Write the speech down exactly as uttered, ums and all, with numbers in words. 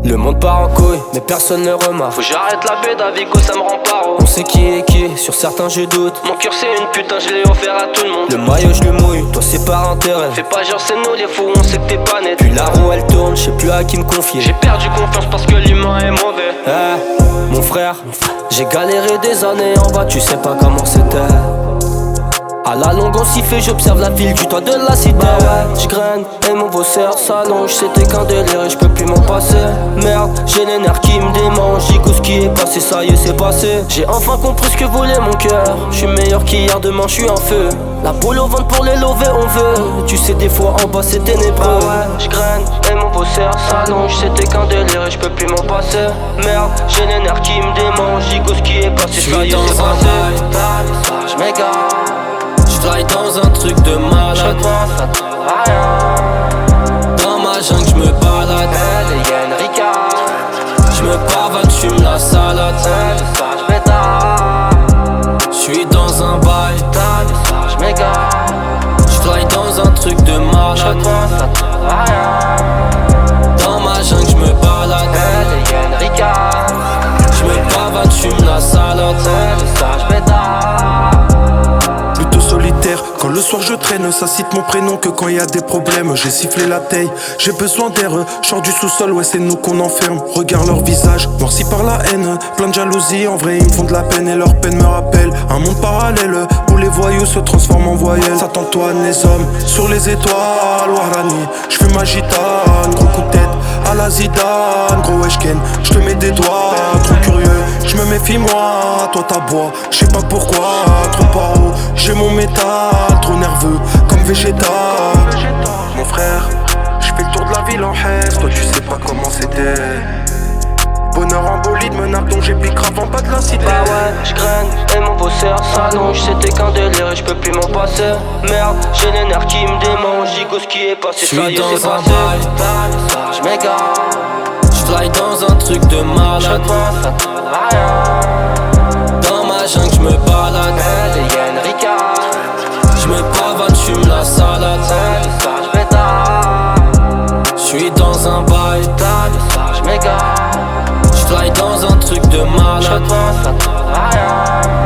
Le monde part en couille, mais personne ne remarque. Faut que j'arrête la baie d'Avico, ça me rend paro. On sait qui est qui, sur certains je doute. Mon cœur c'est une putain, je l'ai offert à tout le monde. Le maillot je le mouille, toi c'est par intérêt. Fais pas genre c'est nous les fous, on sait que t'es pas net. Puis la roue elle tourne, je sais plus à qui me confier. J'ai perdu confiance parce que l'humain est mauvais. Eh, mon frère, j'ai galéré des années en bas, tu sais pas comment c'était. À la longue on s'y fait, j'observe la ville du toit de la cité. Bah ouais, j'graine et mon bosseur s'allonge. C'était qu'un délire et j'peux plus m'en passer. Merde, j'ai les nerfs qui me démangent. J'écoute ce qui est passé, ça y est c'est passé. J'ai enfin compris ce que voulait mon cœur. J'suis meilleur qu'hier, demain j'suis en feu. La boule au ventre pour les lever on veut. Tu sais des fois en bas c'est ténébreux. Bah ouais, j'graine et mon bosseur s'allonge. C'était qu'un délire et j'peux plus m'en passer. Merde, j'ai les nerfs qui me démangent. J'écoute ce qui est passé, ça y est c'est passé. J'm'égare. J'fly dans un truc de malade. Dans ma jungle j'me balade. J'me pavane, j'fume la salade. J'suis dans un bail. J'fly dans un truc de malade. Dans ma jungle j'me balade. J'me pavane, j'fume la salade. Quand le soir je traîne, ça cite mon prénom que quand y a des problèmes. J'ai sifflé la taille, j'ai besoin d'air. J'sors du sous-sol, ouais c'est nous qu'on enferme. Regarde leur visage, noirci par la haine. Plein de jalousie, en vrai ils me font de la peine. Et leur peine me rappelle un monde parallèle où les voyous se transforment en voyelles. S'attends-toi les hommes sur les étoiles, Warani. J'fume ma gitane, gros coup de tête à la Zidane. Gros Eshken, j'te mets des doigts, trop curieux. J'me méfie moi, toi t'aboies, j'sais pas pourquoi, trop paro. J'ai mon métal, trop nerveux, comme végétal. Mon frère, j'fais le tour de la ville en Hesse, toi tu sais pas comment c'était. Bonheur en bolide, menace dont j'ai piqué avant pas de la cité. Bah ouais, j'graine et mon bosseur s'allonge. C'était qu'un délire et j'peux plus m'en passer. Merde, j'ai les nerfs qui me démangent. J'écoute ce qui est passé, ça y est c'est passé. J'm'égare. J'fly dans un truc de malade. Dans ma jungle j'me balade. J'me pavane, j'fume la salade. J'suis dans un bail. J'm'égare. J'fly dans un truc de malade.